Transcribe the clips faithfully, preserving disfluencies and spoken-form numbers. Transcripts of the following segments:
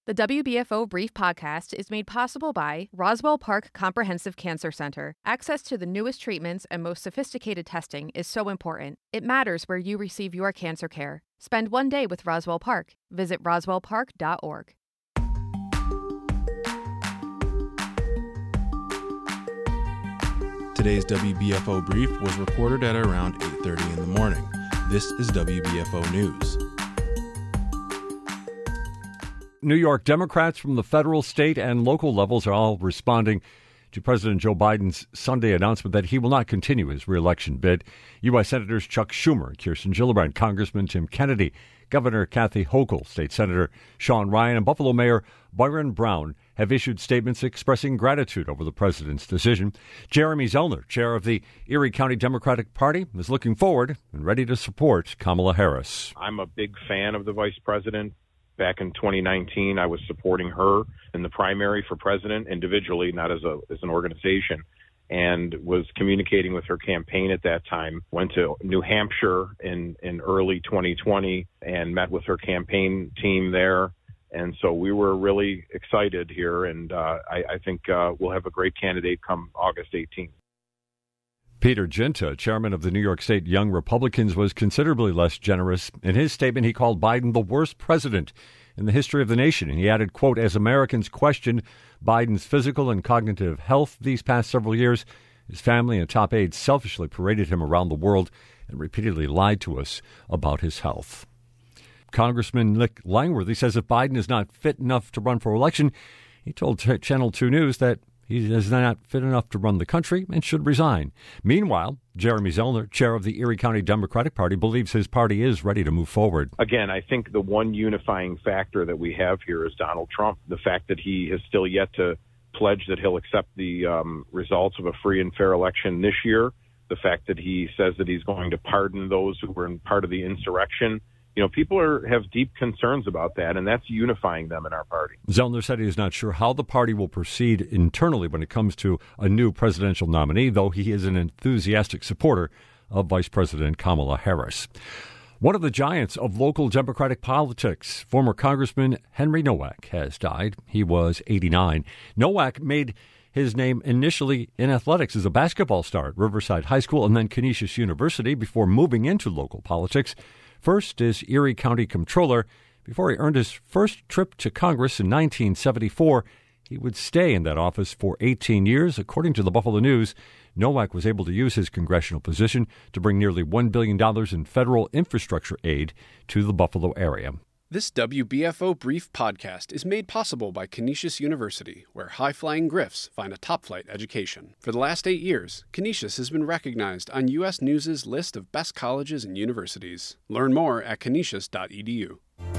The W B F O Brief podcast is made possible by Roswell Park Comprehensive Cancer Center. Access to the newest treatments and most sophisticated testing is so important. It matters where you receive your cancer care. Spend one day with Roswell Park. Visit roswell park dot org. Today's W B F O Brief was recorded at around eight thirty in the morning. This is W B F O News. New York Democrats from the federal, state, and local levels are all responding to President Joe Biden's Sunday announcement that he will not continue his reelection bid. U S. Senators Chuck Schumer, Kirsten Gillibrand, Congressman Tim Kennedy, Governor Kathy Hochul, State Senator Sean Ryan, and Buffalo Mayor Byron Brown have issued statements expressing gratitude over the president's decision. Jeremy Zellner, chair of the Erie County Democratic Party, is looking forward and ready to support Kamala Harris. I'm a big fan of the vice president. Back in twenty nineteen, I was supporting her in the primary for president individually, not as a as an organization, and was communicating with her campaign at that time. Went to New Hampshire in, in early twenty twenty and met with her campaign team there. And so we were really excited here, and uh, I, I think uh, we'll have a great candidate come August eighteenth. Peter Ginta, chairman of the New York State Young Republicans, was considerably less generous. In his statement, he called Biden the worst president in the history of the nation. And he added, quote, as Americans questioned Biden's physical and cognitive health these past several years, his family and top aides selfishly paraded him around the world and repeatedly lied to us about his health. Congressman Nick Langworthy says if Biden is not fit enough to run for election, he told Ch- Channel two News that he is not fit enough to run the country and should resign. Meanwhile, Jeremy Zellner, chair of the Erie County Democratic Party, believes his party is ready to move forward. Again, I think the one unifying factor that we have here is Donald Trump. The fact that he has still yet to pledge that he'll accept the um, results of a free and fair election this year. The fact that he says that he's going to pardon those who were in part of the insurrection. You know, people are, have deep concerns about that, and that's unifying them in our party. Zellner said he is not sure how the party will proceed internally when it comes to a new presidential nominee, though he is an enthusiastic supporter of Vice President Kamala Harris. One of the giants of local Democratic politics, former Congressman Henry Nowak, has died. He was eighty-nine. Nowak made his name initially in athletics as a basketball star at Riverside High School and then Canisius University before moving into local politics. First as Erie County Comptroller. Before he earned his first trip to Congress in nineteen seventy-four, he would stay in that office for eighteen years. According to the Buffalo News, Nowak was able to use his congressional position to bring nearly one billion dollars in federal infrastructure aid to the Buffalo area. This W B F O Brief podcast is made possible by Canisius University, where high-flying Griffs find a top-flight education. For the last eight years, Canisius has been recognized on U S News' list of best colleges and universities. Learn more at canisius dot e d u.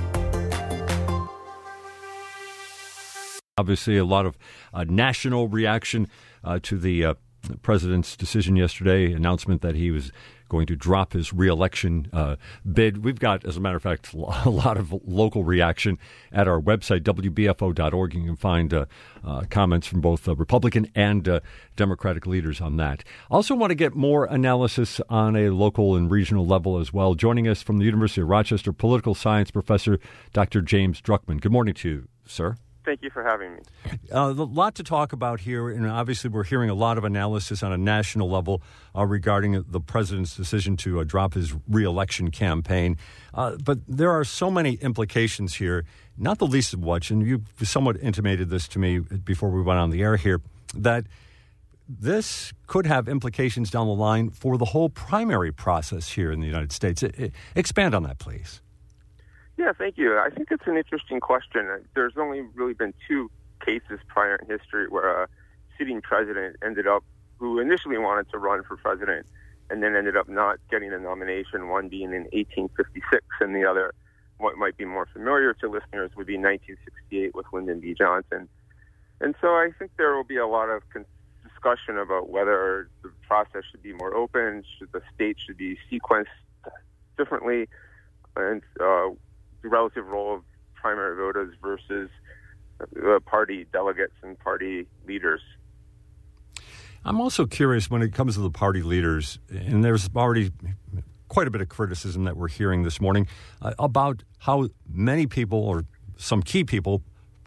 Obviously, a lot of uh, national reaction uh, to the uh, president's decision yesterday, announcement that he was going to drop his reelection uh, bid. We've got, as a matter of fact, a lot of local reaction at our website, w b f o dot org. You can find uh, uh, comments from both uh, Republican and uh, Democratic leaders on that. Also want to get more analysis on a local and regional level as well. Joining us from the University of Rochester, political science professor Doctor James Druckman. Good morning to you, sir. Thank you for having me. Uh, a lot to talk about here, and obviously we're hearing a lot of analysis on a national level uh, regarding the president's decision to uh, drop his reelection campaign. Uh, but there are so many implications here, not the least of which, and you somewhat intimated this to me before we went on the air here, that this could have implications down the line for the whole primary process here in the United States. I, I, expand on that, please. Yeah, thank you. I think it's an interesting question. There's only really been two cases prior in history where a sitting president ended up, who initially wanted to run for president, and then ended up not getting a nomination, one being in eighteen fifty-six, and the other, what might be more familiar to listeners, would be nineteen sixty-eight with Lyndon B. Johnson. And so I think there will be a lot of con- discussion about whether the process should be more open, should the state should be sequenced differently, and uh, the relative role of primary voters versus uh, party delegates and party leaders. I'm also curious when it comes to the party leaders, and there's already quite a bit of criticism that we're hearing this morning uh, about how many people or some key people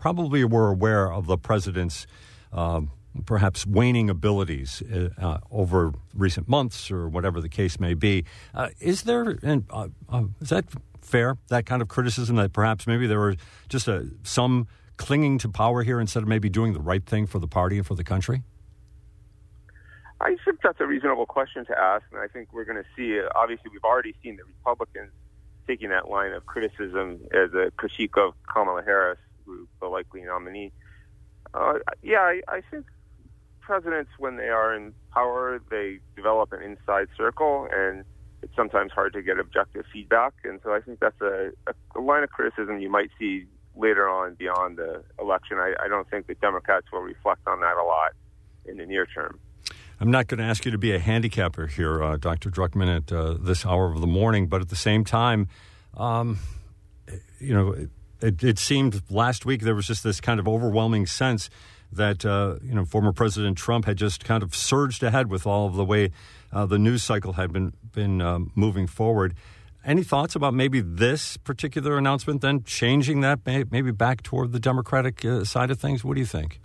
probably were aware of the president's um, perhaps waning abilities uh, over recent months or whatever the case may be. Uh, is there, and uh, uh, is that fair, that kind of criticism that perhaps maybe there were just a, some clinging to power here instead of maybe doing the right thing for the party and for the country? I think that's a reasonable question to ask, and I think we're going to see, uh, obviously we've already seen the Republicans taking that line of criticism as a critique of Kamala Harris, who's the likely nominee. Uh, yeah, I, I think presidents, when they are in power, they develop an inside circle, and it's sometimes hard to get objective feedback. And so I think that's a, a, a line of criticism you might see later on beyond the election. I, I don't think the Democrats will reflect on that a lot in the near term. I'm not going to ask you to be a handicapper here, uh, Doctor Druckmann, at uh, this hour of the morning, but at the same time, um, you know, it, it, it seemed last week there was just this kind of overwhelming sense that, uh, you know, former President Trump had just kind of surged ahead with all of the way uh, the news cycle had been, been um, moving forward. Any thoughts about maybe this particular announcement then changing that maybe back toward the Democratic uh, side of things? What do you think?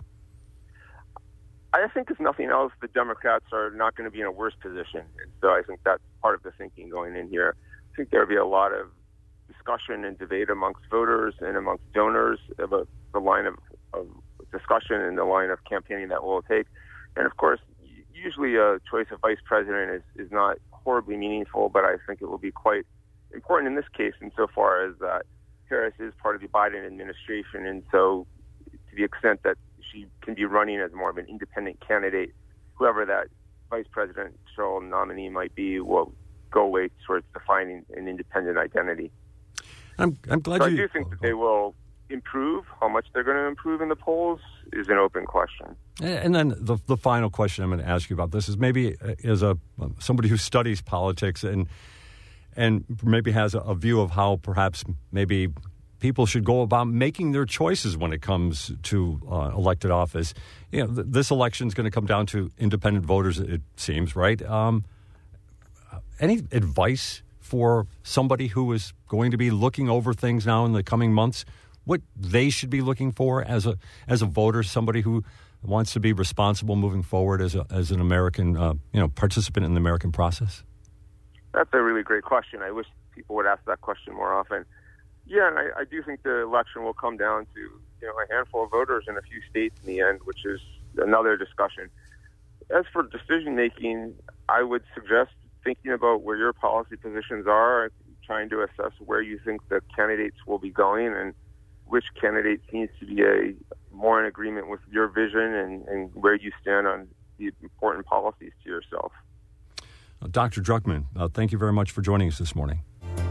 I think if nothing else, the Democrats are not going to be in a worse position. And so I think that's part of the thinking going in here. I think there'll be a lot of discussion and debate amongst voters and amongst donors about the line of, of discussion and the line of campaigning that we'll take. And of course, usually a choice of vice president is, is not horribly meaningful, but I think it will be quite important in this case insofar as that Harris is part of the Biden administration. And so to the extent that she can be running as more of an independent candidate, whoever that vice presidential nominee might be will go away towards defining an independent identity. I'm, I'm glad so you... I do think that they will improve. How much they're going to improve in the polls is an open question. And then the the final question I'm going to ask you about this is maybe as a somebody who studies politics and and maybe has a, a view of how perhaps maybe people should go about making their choices when it comes to uh, elected office. You know, th- this election is going to come down to independent voters, it seems, right? Um, any advice for somebody who is going to be looking over things now in the coming months, what they should be looking for as a as a voter, somebody who wants to be responsible moving forward as a, as an American, uh, you know, participant in the American process? That's a really great question. I wish people would ask that question more often. Yeah, and I, I do think the election will come down to, you know, a handful of voters in a few states in the end, which is another discussion. As for decision making, I would suggest thinking about where your policy positions are, trying to assess where you think the candidates will be going and which candidate seems to be a more in agreement with your vision and, and where you stand on the important policies to yourself. Uh, Doctor Druckmann, uh, thank you very much for joining us this morning.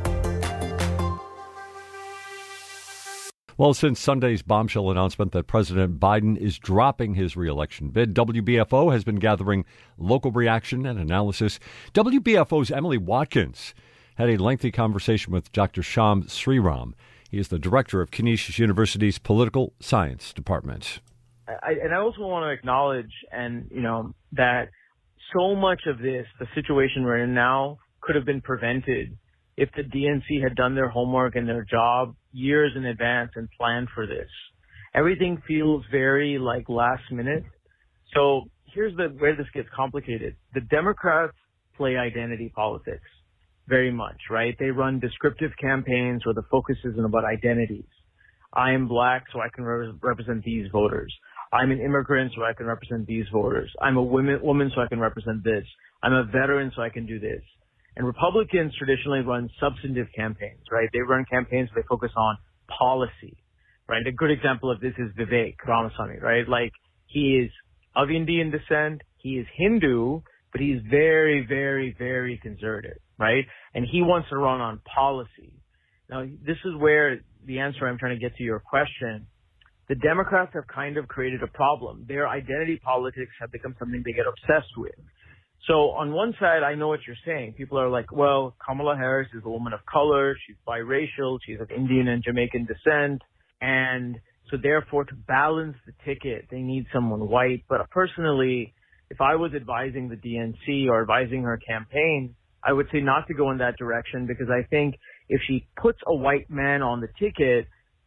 Well, since Sunday's bombshell announcement that President Biden is dropping his reelection bid, W B F O has been gathering local reaction and analysis. W B F O's Emily Watkins had a lengthy conversation with Doctor Sham Sriram. He is the director of Canisius University's Political Science Department. I, and I also want to acknowledge, and you know, that so much of this, the situation we're in now, could have been prevented if the D N C had done their homework and their job years in advance and planned for this. Everything feels very like last minute. So here's the where this gets complicated. The Democrats play identity politics very much, right? They run descriptive campaigns where the focus isn't about identities. I am black, so I can re- represent these voters. I'm an immigrant, so I can represent these voters. I'm a woman, woman, so I can represent this. I'm a veteran, so I can do this. And Republicans traditionally run substantive campaigns, right? They run campaigns where they focus on policy, right? A good example of this is Vivek Ramaswamy, right? Like, he is of Indian descent. He is Hindu, but he's very, very, very conservative, right? And he wants to run on policy. Now, this is where the answer I'm trying to get to your question. The Democrats have kind of created a problem. Their identity politics have become something they get obsessed with. So on one side, I know what you're saying. People are like, well, Kamala Harris is a woman of color. She's biracial. She's of Indian and Jamaican descent. And so therefore, to balance the ticket, they need someone white. But personally, if I was advising the D N C or advising her campaign, I would say not to go in that direction, because I think if she puts a white man on the ticket,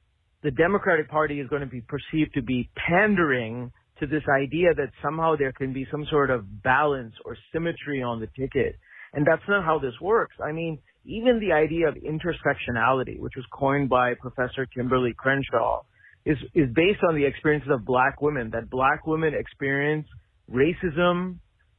the Democratic Party is going to be perceived to be pandering to this idea that somehow there can be some sort of balance or symmetry on the ticket. And that's not how this works. I mean, even the idea of intersectionality, which was coined by Professor Kimberly Crenshaw, is, is based on the experiences of black women, that black women experience racism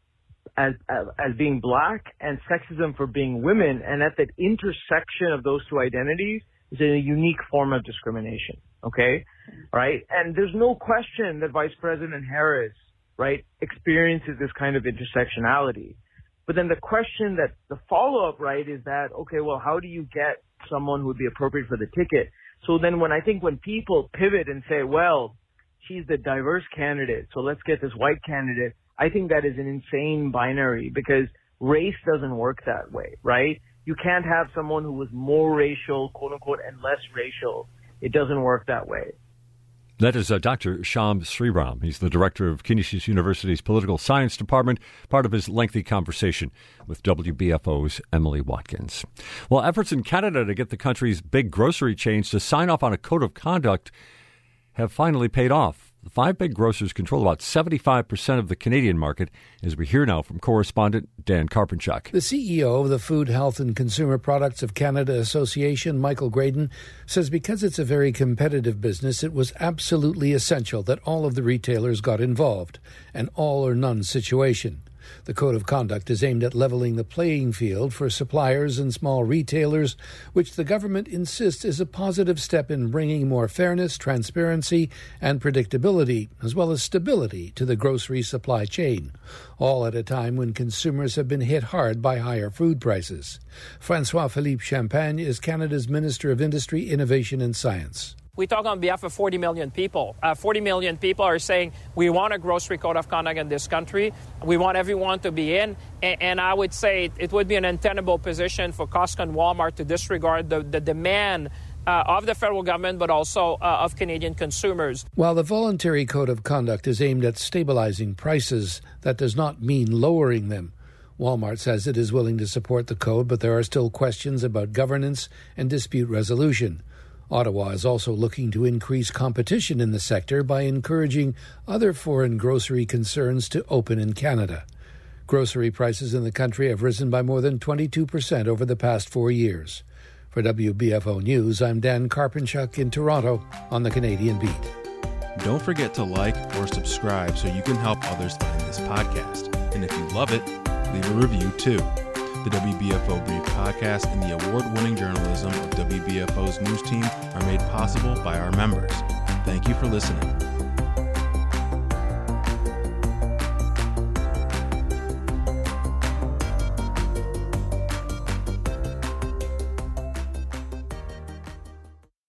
as, as, as being black and sexism for being women. And at that intersection of those two identities is a unique form of discrimination. Okay. Right. And there's no question that Vice President Harris, right, experiences this kind of intersectionality. But then the question that the follow-up, right, is that, okay, well, how do you get someone who would be appropriate for the ticket? So then when I think when people pivot and say, well, she's the diverse candidate, so let's get this white candidate, I think that is an insane binary because race doesn't work that way, right? You can't have someone who was more racial, quote unquote, and less racial. It doesn't work that way. That is uh, Doctor Shyam Sriram. He's the director of Canisius University's Political Science Department, part of his lengthy conversation with W B F O's Emily Watkins. Well, efforts in Canada to get the country's big grocery chains to sign off on a code of conduct have finally paid off. The five big grocers control about seventy-five percent of the Canadian market, as we hear now from correspondent Dan Karpenchuk. The C E O of the Food, Health and Consumer Products of Canada Association, Michael Graydon, says because it's a very competitive business, it was absolutely essential that all of the retailers got involved, an all or none situation. The Code of Conduct is aimed at leveling the playing field for suppliers and small retailers, which the government insists is a positive step in bringing more fairness, transparency, and predictability, as well as stability to the grocery supply chain, all at a time when consumers have been hit hard by higher food prices. François-Philippe Champagne is Canada's Minister of Industry, Innovation and Science. We talk on behalf of forty million people. Uh, forty million people are saying we want a grocery code of conduct in this country. We want everyone to be in. And, and I would say it would be an untenable position for Costco and Walmart to disregard the, the demand uh, of the federal government, but also uh, of Canadian consumers. While the voluntary code of conduct is aimed at stabilizing prices, that does not mean lowering them. Walmart says it is willing to support the code, but there are still questions about governance and dispute resolution. Ottawa is also looking to increase competition in the sector by encouraging other foreign grocery concerns to open in Canada. Grocery prices in the country have risen by more than twenty-two percent over the past four years. For W B F O News, I'm Dan Karpenchuk in Toronto on the Canadian Beat. Don't forget to like or subscribe so you can help others find this podcast. And if you love it, leave a review too. The W B F O Brief podcast and the award-winning journalism of W B F O's news team are made possible by our members. Thank you for listening.